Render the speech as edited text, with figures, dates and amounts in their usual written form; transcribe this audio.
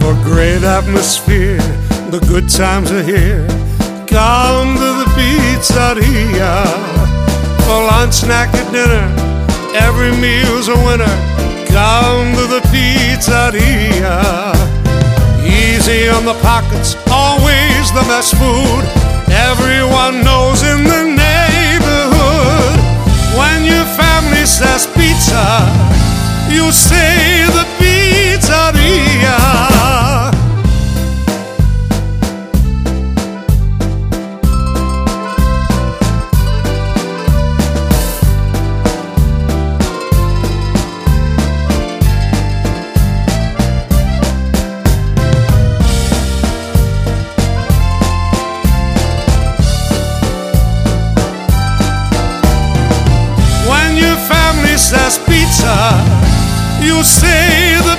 Great atmosphere, the good times are here. Come to the pizzeria. For lunch, snack, and dinner, every meal's a winner. Come to the pizzeria. Easy on the pockets, always the best food. Everyone knows in the neighborhood. When your family says pizza, you say the pizzeria. Says pizza, you say the